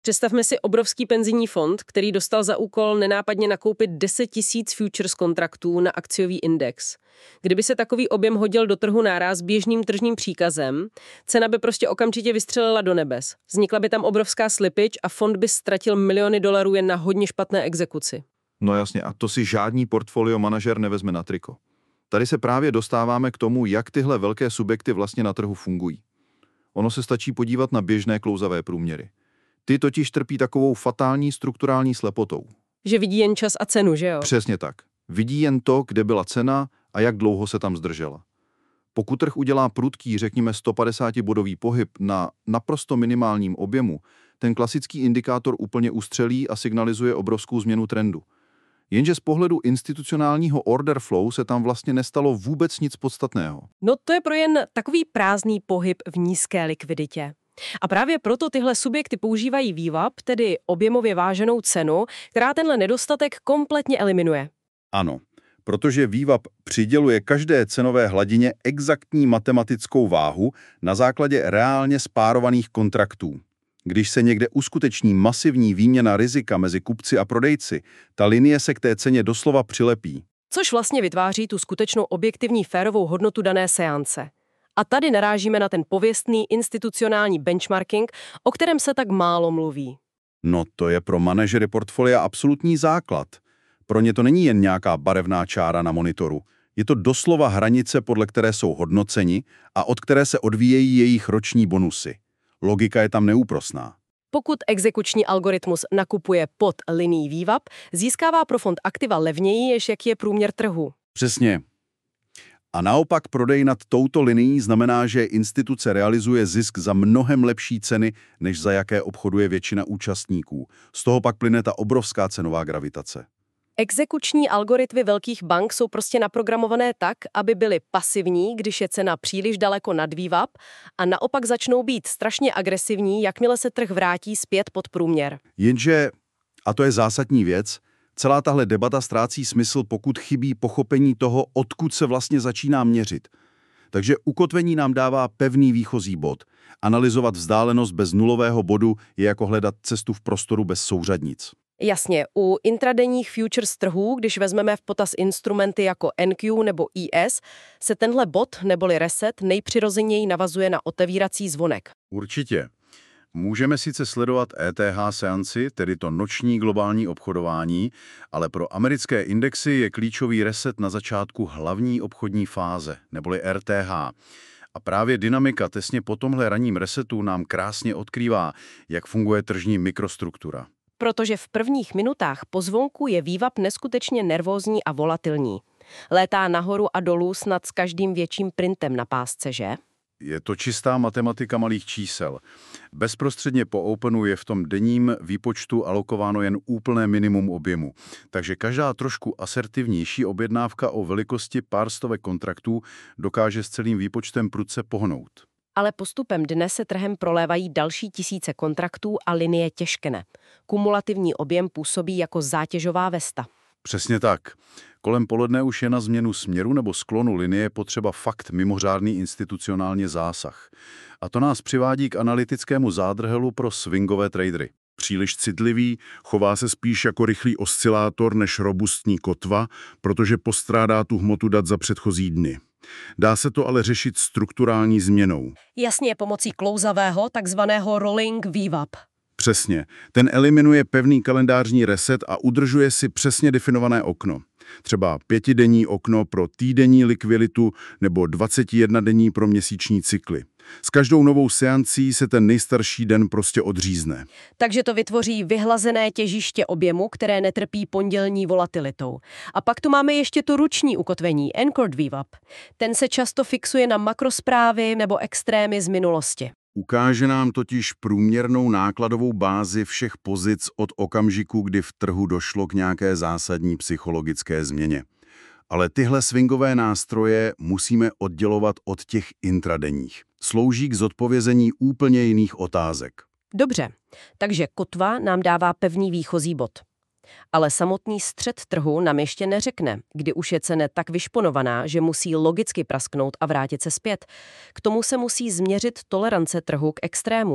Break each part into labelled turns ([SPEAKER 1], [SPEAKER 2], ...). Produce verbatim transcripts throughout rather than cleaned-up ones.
[SPEAKER 1] Představme si obrovský penzijní fond, který dostal za úkol nenápadně nakoupit deset tisíc futures kontraktů na akciový index. Kdyby se takový objem hodil do trhu naráz běžným tržním příkazem, cena by prostě okamžitě vystřelila do nebes. Vznikla by tam obrovská slippage a fond by ztratil miliony dolarů jen na hodně špatné exekuci.
[SPEAKER 2] No jasně, a to si žádný portfolio manažer nevezme na triko. Tady se právě dostáváme k tomu, jak tyhle velké subjekty vlastně na trhu fungují. Ono se stačí podívat na běžné klouzavé průměry. Ty totiž trpí takovou fatální strukturální slepotou.
[SPEAKER 1] Že vidí jen čas a cenu, že jo?
[SPEAKER 2] Přesně tak. Vidí jen to, kde byla cena a jak dlouho se tam zdržela. Pokud trh udělá prudký, řekněme stopadesátibodový pohyb na naprosto minimálním objemu, ten klasický indikátor úplně ustřelí a signalizuje obrovskou změnu trendu. Jenže z pohledu institucionálního order flow se tam vlastně nestalo vůbec nic podstatného.
[SPEAKER 1] No to je pro jen takový prázdný pohyb v nízké likviditě. A právě proto tyhle subjekty používají V WAP, tedy objemově váženou cenu, která tenhle nedostatek kompletně eliminuje.
[SPEAKER 2] Ano, protože V WAP přiděluje každé cenové hladině exaktní matematickou váhu na základě reálně spárovaných kontraktů. Když se někde uskuteční masivní výměna rizika mezi kupci a prodejci, ta linie se k té ceně doslova přilepí.
[SPEAKER 1] Což vlastně vytváří tu skutečnou objektivní férovou hodnotu dané seance. A tady narážíme na ten pověstný institucionální benchmarking, o kterém se tak málo mluví.
[SPEAKER 2] No to je pro manažery portfolia absolutní základ. Pro ně to není jen nějaká barevná čára na monitoru. Je to doslova hranice, podle které jsou hodnoceni a od které se odvíjejí jejich roční bonusy. Logika je tam neúprosná.
[SPEAKER 1] Pokud exekuční algoritmus nakupuje pod linií V WAP, získává pro fond aktiva levněji, než jak je průměr trhu.
[SPEAKER 2] Přesně. A naopak prodej nad touto linií znamená, že instituce realizuje zisk za mnohem lepší ceny, než za jaké obchoduje většina účastníků. Z toho pak plyne ta obrovská cenová gravitace.
[SPEAKER 1] Exekuční algoritmy velkých bank jsou prostě naprogramované tak, aby byly pasivní, když je cena příliš daleko nad V WAP, a naopak začnou být strašně agresivní, jakmile se trh vrátí zpět pod průměr.
[SPEAKER 2] Jenže, a to je zásadní věc, celá tahle debata ztrácí smysl, pokud chybí pochopení toho, odkud se vlastně začíná měřit. Takže ukotvení nám dává pevný výchozí bod. Analyzovat vzdálenost bez nulového bodu je jako hledat cestu v prostoru bez souřadnic.
[SPEAKER 1] Jasně, u intradenních futures trhů, když vezmeme v potaz instrumenty jako N Q nebo I S, se tenhle bod neboli reset nejpřirozeněji navazuje na otevírací zvonek.
[SPEAKER 2] Určitě. Můžeme sice sledovat E T H seanci, tedy to noční globální obchodování, ale pro americké indexy je klíčový reset na začátku hlavní obchodní fáze, neboli R T H. A právě dynamika těsně po tomhle ranním resetu nám krásně odkrývá, jak funguje tržní mikrostruktura.
[SPEAKER 1] Protože v prvních minutách po zvonku je V WAP neskutečně nervózní a volatilní. Létá nahoru a dolů snad s každým větším printem na pásce, že?
[SPEAKER 2] Je to čistá matematika malých čísel. Bezprostředně po Openu je v tom denním výpočtu alokováno jen úplné minimum objemu. Takže každá trošku asertivnější objednávka o velikosti pár stovek kontraktů dokáže s celým výpočtem prudce pohnout.
[SPEAKER 1] Ale postupem dne se trhem prolévají další tisíce kontraktů a linie těžkne. Kumulativní objem působí jako zátěžová vesta.
[SPEAKER 2] Přesně tak. Kolem poledne už je na změnu směru nebo sklonu linie potřeba fakt mimořádný institucionálně zásah. A to nás přivádí k analytickému zádrhelu pro swingové tradery. Příliš citlivý, chová se spíš jako rychlý oscilátor než robustní kotva, protože postrádá tu hmotu dat za předchozí dny. Dá se to ale řešit strukturální změnou.
[SPEAKER 1] Jasně, pomocí klouzavého, takzvaného rolling V WAP.
[SPEAKER 2] Přesně. Ten eliminuje pevný kalendářní reset a udržuje si přesně definované okno. Třeba pětidenní okno pro týdenní likviditu nebo dvacetijednadenní pro měsíční cykly. S každou novou seancí se ten nejstarší den prostě odřízne.
[SPEAKER 1] Takže to vytvoří vyhlazené těžiště objemu, které netrpí pondělní volatilitou. A pak tu máme ještě to ruční ukotvení, Anchored V WAP. Ten se často fixuje na makrosprávy nebo extrémy z minulosti.
[SPEAKER 2] Ukáže nám totiž průměrnou nákladovou bázi všech pozic od okamžiku, kdy v trhu došlo k nějaké zásadní psychologické změně. Ale tyhle swingové nástroje musíme oddělovat od těch intradenních. Slouží k zodpovězení úplně jiných otázek.
[SPEAKER 1] Dobře, takže kotva nám dává pevný výchozí bod. Ale samotný střed trhu nám ještě neřekne, kdy už je cena tak vyšponovaná, že musí logicky prasknout a vrátit se zpět. K tomu se musí změřit tolerance trhu k extrémům.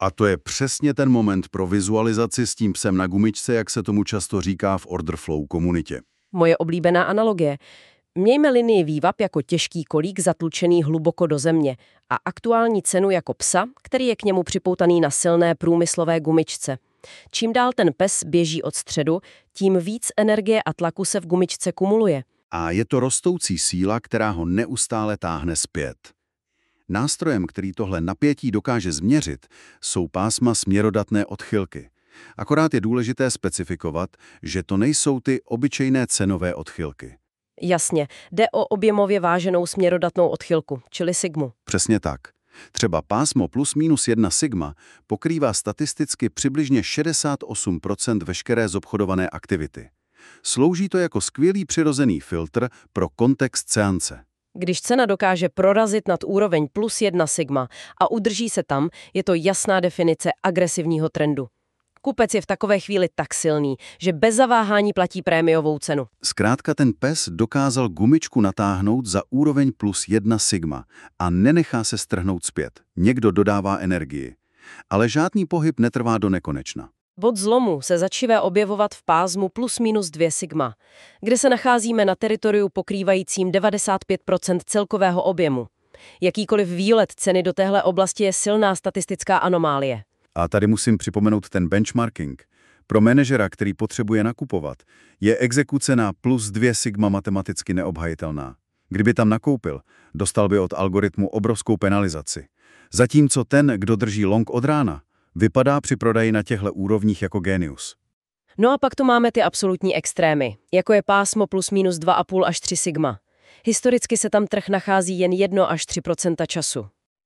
[SPEAKER 2] A to je přesně ten moment pro vizualizaci s tím psem na gumičce, jak se tomu často říká v order flow komunitě.
[SPEAKER 1] Moje oblíbená analogie. Mějme linii vývab jako těžký kolík zatlučený hluboko do země a aktuální cenu jako psa, který je k němu připoutaný na silné průmyslové gumičce. Čím dál ten pes běží od středu, tím víc energie a tlaku se v gumičce kumuluje.
[SPEAKER 2] A je to rostoucí síla, která ho neustále táhne zpět. Nástrojem, který tohle napětí dokáže změřit, jsou pásma směrodatné odchylky. Akorát je důležité specifikovat, že to nejsou ty obyčejné cenové odchylky.
[SPEAKER 1] Jasně, jde o objemově váženou směrodatnou odchylku, čili sigmu.
[SPEAKER 2] Přesně tak. Třeba pásmo plus minus jedna sigma pokrývá statisticky přibližně šedesát osm procent veškeré zobchodované aktivity. Slouží to jako skvělý přirozený filtr pro kontext seance.
[SPEAKER 1] Když cena dokáže prorazit nad úroveň plus jedna sigma a udrží se tam, je to jasná definice agresivního trendu. Kupec je v takové chvíli tak silný, že bez zaváhání platí prémiovou cenu.
[SPEAKER 2] Zkrátka ten pes dokázal gumičku natáhnout za úroveň plus jedna sigma a nenechá se strhnout zpět. Někdo dodává energii. Ale žádný pohyb netrvá do nekonečna.
[SPEAKER 1] Bod zlomu se začíná objevovat v pásmu plus minus dva sigma, kde se nacházíme na teritoriu pokrývajícím devadesát pět procent celkového objemu. Jakýkoliv výlet ceny do téhle oblasti je silná statistická anomálie.
[SPEAKER 2] A tady musím připomenout ten benchmarking. Pro manažera, který potřebuje nakupovat, je exekuce na plus dva sigma matematicky neobhajitelná. Kdyby tam nakoupil, dostal by od algoritmu obrovskou penalizaci. Zatímco ten, kdo drží long od rána, vypadá při prodeji na těchto úrovních jako génius.
[SPEAKER 1] No a pak tu máme ty absolutní extrémy, jako je pásmo plus minus dva a půl až tři sigma. Historicky se tam trh nachází jen jedna až tři procenta času.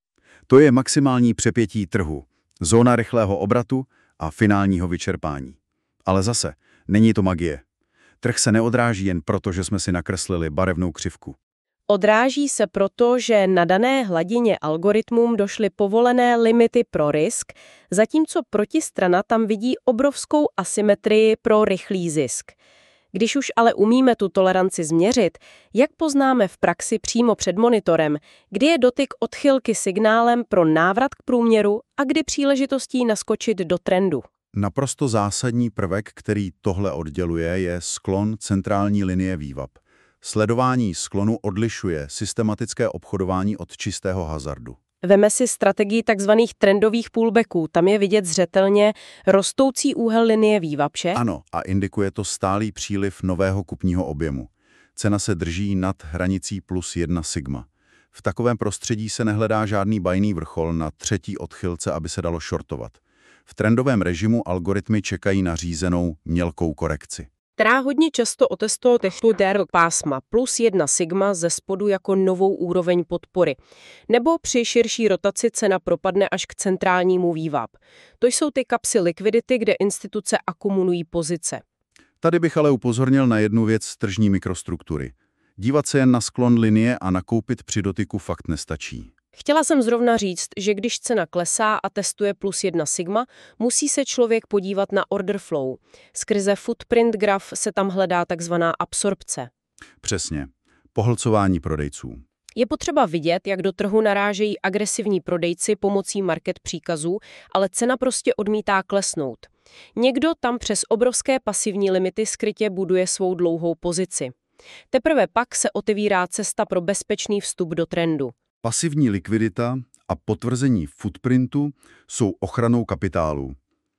[SPEAKER 2] To je maximální přepětí trhu, zóna rychlého obratu a finálního vyčerpání. Ale zase, není to magie. Trh se neodráží jen proto, že jsme si nakreslili barevnou křivku.
[SPEAKER 1] Odráží se proto, že na dané hladině algoritmům došly povolené limity pro risk, zatímco protistrana tam vidí obrovskou asymetrii pro rychlý zisk. Když už ale umíme tu toleranci změřit, jak poznáme v praxi přímo před monitorem, kdy je dotyk odchylky signálem pro návrat k průměru a kdy příležitostí naskočit do trendu?
[SPEAKER 2] Naprosto zásadní prvek, který tohle odděluje, je sklon centrální linie vývab. Sledování sklonu odlišuje systematické obchodování od čistého hazardu.
[SPEAKER 1] Veme si strategii tzv. Trendových pullbacků. Tam je vidět zřetelně rostoucí úhel linie vývapše.
[SPEAKER 2] Ano, a indikuje to stálý příliv nového kupního objemu. Cena se drží nad hranicí plus jedna sigma. V takovém prostředí se nehledá žádný bajný vrchol na třetí odchylce, aby se dalo shortovat. V trendovém režimu algoritmy čekají na řízenou mělkou korekci,
[SPEAKER 1] která hodně často otestuje techniku pásma plus jedna sigma ze spodu jako novou úroveň podpory. Nebo při širší rotaci cena propadne až k centrálnímu vývab. To jsou ty kapsy likvidity, kde instituce akumulují pozice.
[SPEAKER 2] Tady bych ale upozornil na jednu věc z tržní mikrostruktury. Dívat se jen na sklon linie a nakoupit při dotyku fakt nestačí.
[SPEAKER 1] Chtěla jsem zrovna říct, že když cena klesá a testuje plus jedna sigma, musí se člověk podívat na order flow. Skrze footprint graf se tam hledá takzvaná absorpce.
[SPEAKER 2] Přesně. Pohlcování prodejců.
[SPEAKER 1] Je potřeba vidět, jak do trhu narážejí agresivní prodejci pomocí market příkazů, ale cena prostě odmítá klesnout. Někdo tam přes obrovské pasivní limity skrytě buduje svou dlouhou pozici. Teprve pak se otevírá cesta pro bezpečný vstup do trendu.
[SPEAKER 2] Pasivní likvidita a potvrzení footprintu jsou ochranou kapitálu.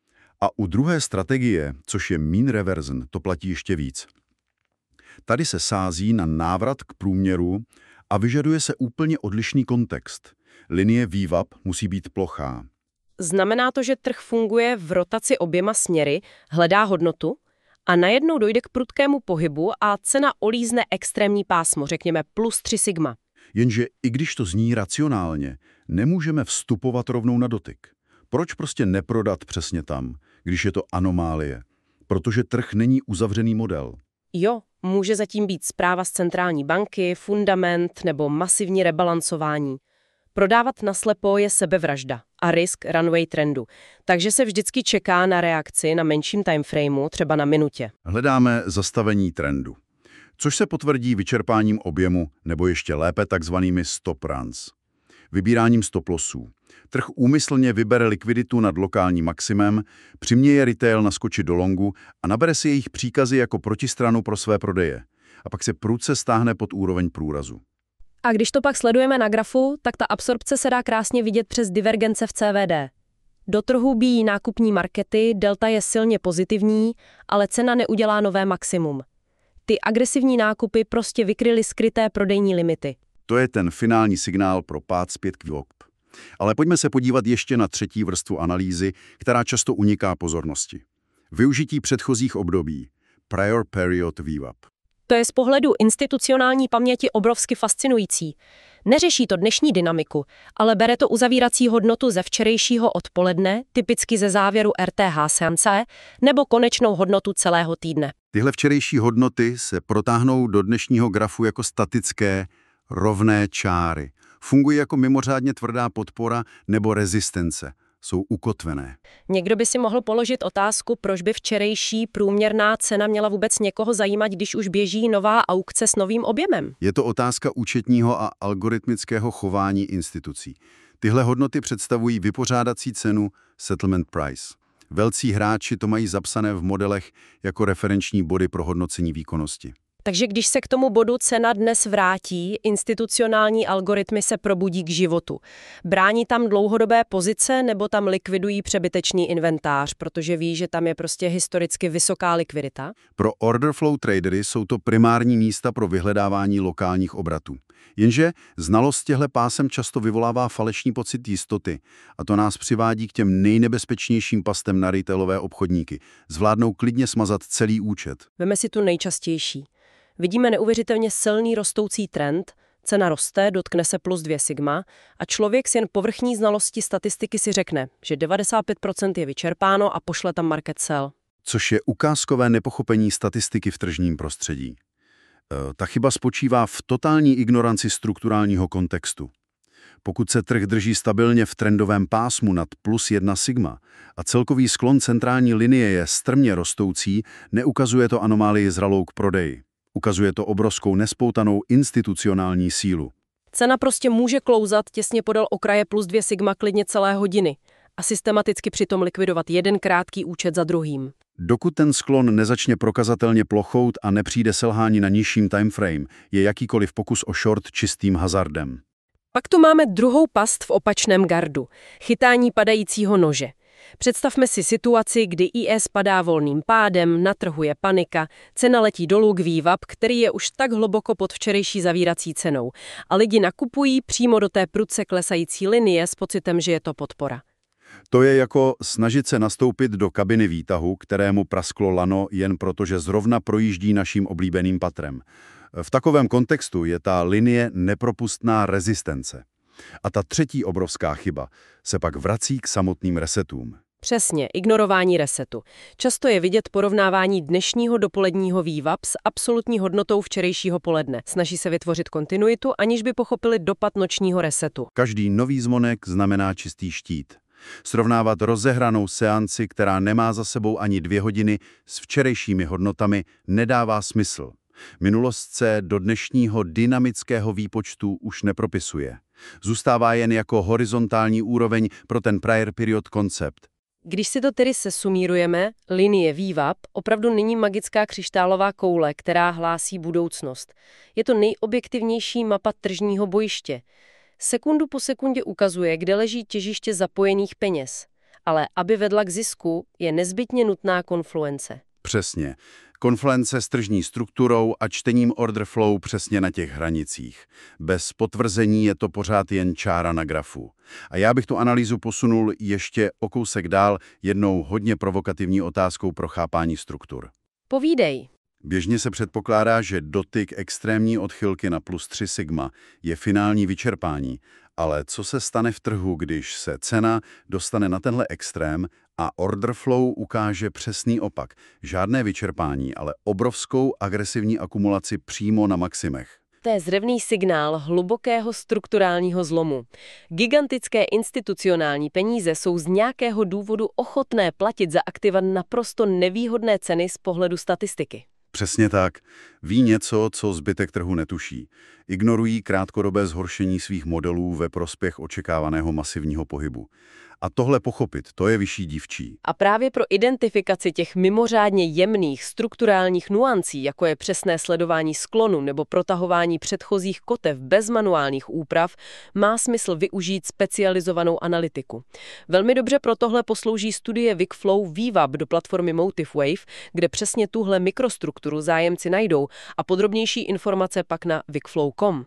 [SPEAKER 2] A u druhé strategie, což je mean reversion, to platí ještě víc. Tady se sází na návrat k průměru a vyžaduje se úplně odlišný kontext. Linie vývab musí být plochá.
[SPEAKER 1] Znamená to, že trh funguje v rotaci oběma směry, hledá hodnotu a najednou dojde k prudkému pohybu a cena olízne extrémní pásmo, řekněme plus tři sigma.
[SPEAKER 2] Jenže i když to zní racionálně, nemůžeme vstupovat rovnou na dotyk. Proč prostě neprodat přesně tam, když je to anomálie? Protože trh není uzavřený model.
[SPEAKER 1] Jo, může zatím být zpráva z centrální banky, fundament nebo masivní rebalancování. Prodávat naslepo je sebevražda a risk runway trendu, takže se vždycky čeká na reakci na menším timeframeu, třeba na minutě.
[SPEAKER 2] Hledáme zastavení trendu, což se potvrdí vyčerpáním objemu nebo ještě lépe takzvanými stop runs. Vybíráním stop lossů. Trh úmyslně vybere likviditu nad lokálním maximem, přiměje retail naskočit do longu a nabere si jejich příkazy jako protistranu pro své prodeje. A pak se prudce stáhne pod úroveň průrazu.
[SPEAKER 1] A když to pak sledujeme na grafu, tak ta absorpce se dá krásně vidět přes divergence v C V D. Do trhu bíjí nákupní markety, delta je silně pozitivní, ale cena neudělá nové maximum. Ty agresivní nákupy prostě vykryly skryté prodejní limity.
[SPEAKER 2] To je ten finální signál pro pád zpět k V I O P. Ale pojďme se podívat ještě na třetí vrstvu analýzy, která často uniká pozornosti. Využití předchozích období. Prior period V W A P.
[SPEAKER 1] To je z pohledu institucionální paměti obrovsky fascinující. Neřeší to dnešní dynamiku, ale bere to uzavírací hodnotu ze včerejšího odpoledne, typicky ze závěru R T H seance, nebo konečnou hodnotu celého týdne.
[SPEAKER 2] Tyhle včerejší hodnoty se protáhnou do dnešního grafu jako statické, rovné čáry. Fungují jako mimořádně tvrdá podpora nebo rezistence. Jsou ukotvené.
[SPEAKER 1] Někdo by si mohl položit otázku, proč by včerejší průměrná cena měla vůbec někoho zajímat, když už běží nová aukce s novým objemem.
[SPEAKER 2] Je to otázka účetního a algoritmického chování institucí. Tyhle hodnoty představují vypořádací cenu settlement price. Velcí hráči to mají zapsané v modelech jako referenční body pro hodnocení výkonnosti.
[SPEAKER 1] Takže když se k tomu bodu cena dnes vrátí, institucionální algoritmy se probudí k životu. Brání tam dlouhodobé pozice nebo tam likvidují přebytečný inventář, protože ví, že tam je prostě historicky vysoká likvidita?
[SPEAKER 2] Pro order flow tradery jsou to primární místa pro vyhledávání lokálních obratů. Jenže znalost těchto pásem často vyvolává falešný pocit jistoty a to nás přivádí k těm nejnebezpečnějším pastem na retailové obchodníky. Zvládnou klidně smazat celý účet.
[SPEAKER 1] Veme si tu nejčastější. Vidíme neuvěřitelně silný rostoucí trend, cena roste, dotkne se plus dvě sigma a člověk s jen povrchní znalostí statistiky si řekne, že devadesát pět procent je vyčerpáno a pošle tam market sell.
[SPEAKER 2] Což je ukázkové nepochopení statistiky v tržním prostředí. E, ta chyba spočívá v totální ignoranci strukturálního kontextu. Pokud se trh drží stabilně v trendovém pásmu nad plus jedna sigma a celkový sklon centrální linie je strmě rostoucí, neukazuje to anomálii zralou k prodeji. Ukazuje to obrovskou nespoutanou institucionální sílu.
[SPEAKER 1] Cena prostě může klouzat těsně podél okraje plus dvě sigma klidně celé hodiny a systematicky přitom likvidovat jeden krátký účet za druhým.
[SPEAKER 2] Dokud ten sklon nezačne prokazatelně plochout a nepřijde selhání na nižším timeframe, je jakýkoliv pokus o short čistým hazardem.
[SPEAKER 1] Pak tu máme druhou past v opačném gardu. Chytání padajícího nože. Představme si situaci, kdy I S padá volným pádem, na trhu je panika, cena letí dolů k V W A P, který je už tak hluboko pod včerejší zavírací cenou. A lidi nakupují přímo do té prudce klesající linie s pocitem, že je to podpora.
[SPEAKER 2] To je jako snažit se nastoupit do kabiny výtahu, kterému prasklo lano jen proto, že zrovna projíždí naším oblíbeným patrem. V takovém kontextu je ta linie nepropustná rezistence. A ta třetí obrovská chyba se pak vrací k samotným resetům.
[SPEAKER 1] Přesně, ignorování resetu. Často je vidět porovnávání dnešního dopoledního V W A P s absolutní hodnotou včerejšího poledne. Snaží se vytvořit kontinuitu, aniž by pochopili dopad nočního resetu.
[SPEAKER 2] Každý nový zvonek znamená čistý štít. Srovnávat rozehranou seanci, která nemá za sebou ani dvě hodiny, s včerejšími hodnotami nedává smysl. Minulost se do dnešního dynamického výpočtu už nepropisuje. Zůstává jen jako horizontální úroveň pro ten prior period koncept.
[SPEAKER 1] Když si to tedy sesumírujeme, linie V W A P opravdu není magická křišťálová koule, která hlásí budoucnost. Je to nejobjektivnější mapa tržního bojiště. Sekundu po sekundě ukazuje, kde leží těžiště zapojených peněz. Ale aby vedla k zisku, je nezbytně nutná konfluence.
[SPEAKER 2] Přesně. Konfluence s tržní strukturou a čtením order flow přesně na těch hranicích. Bez potvrzení je to pořád jen čára na grafu. A já bych tu analýzu posunul ještě o kousek dál jednou hodně provokativní otázkou pro chápání struktur.
[SPEAKER 1] Povídej.
[SPEAKER 2] Běžně se předpokládá, že dotyk extrémní odchylky na plus tři sigma je finální vyčerpání, ale co se stane v trhu, když se cena dostane na tenhle extrém a order flow ukáže přesný opak? Žádné vyčerpání, ale obrovskou agresivní akumulaci přímo na maximech.
[SPEAKER 1] To je zrevný signál hlubokého strukturálního zlomu. Gigantické institucionální peníze jsou z nějakého důvodu ochotné platit za aktiva naprosto nevýhodné ceny z pohledu statistiky.
[SPEAKER 2] Přesně tak. Ví něco, co zbytek trhu netuší. Ignorují krátkodobé zhoršení svých modelů ve prospěch očekávaného masivního pohybu. A tohle pochopit, to je vyšší dívčí.
[SPEAKER 1] A právě pro identifikaci těch mimořádně jemných strukturálních nuancí, jako je přesné sledování sklonu nebo protahování předchozích kotev bez manuálních úprav, má smysl využít specializovanou analytiku. Velmi dobře pro tohle poslouží studie Wikflow V V A B do platformy MotiveWave, kde přesně tuhle mikrostrukturu zájemci najdou a podrobnější informace pak na wikflow tečka com.